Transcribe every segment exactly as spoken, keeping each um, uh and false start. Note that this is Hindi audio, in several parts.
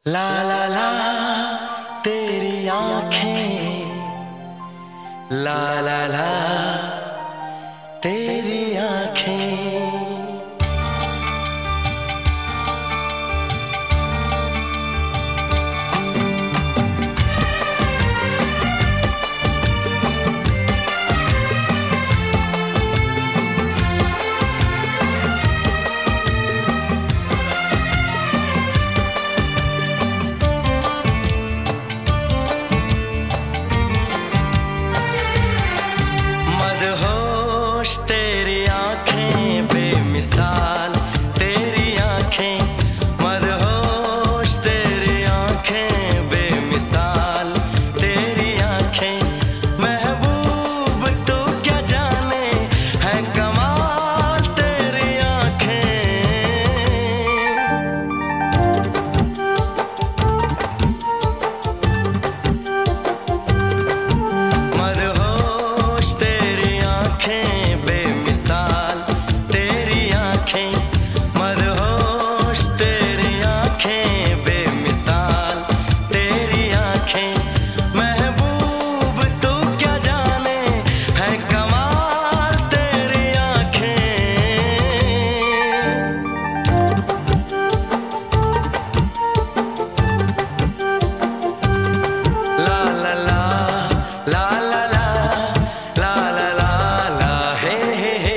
ला ला ला तेरी आँखें, ला ला ला तेरी आँखें। मदहोश तेरी आँखें बेमिसाल, तेरी आँखें मदहोश तेरी आँखें बेमिसाल, तेरी आँखें महबूब तू क्या जाने है कमाल तेरी आँखें। मदहोश तेरी आँखें बेमिसाल, तेरी आँखें मदहोश तेरी आँखें बेमिसाल, तेरी आँखें महबूब तू क्या जाने है कमाल तेरी आँखें। ला ला ला ला ला ला ला ला ला ला हे हे हे।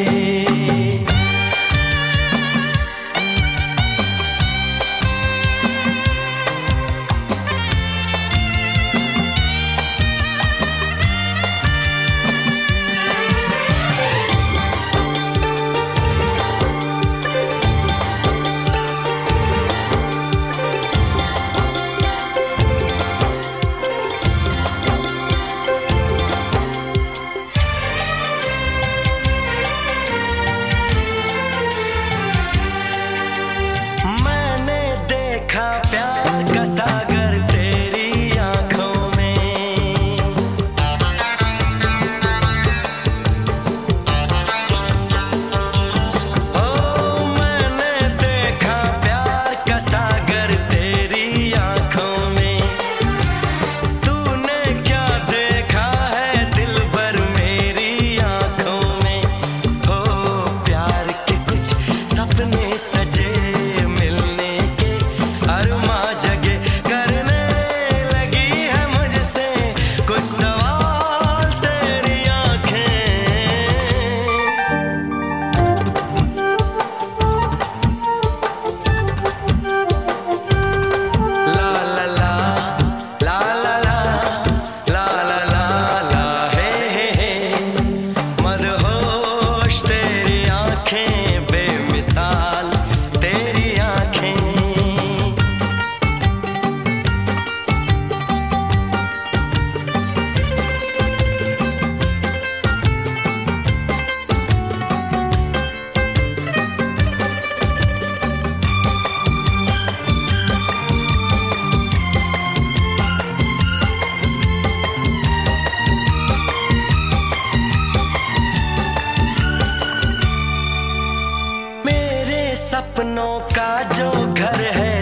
मैंने देखा प्यार का सागर तेरी आंखों में, ओ मैंने देखा प्यार का सागर तेरी आंखों में। तूने क्या देखा है दिलबर मेरी आंखों में, हो प्यार के कुछ सपने सजे मिलने के अरमा जगे, करने लगी है मुझसे कुछ सवाल तेरी आंखें। ला ला ला ला ला ला ला ला ला ला हे हे हे। मदहोश तेरी आंखें बेमिसाल, तेरी आंखें। मेरे सपनों का जो घर है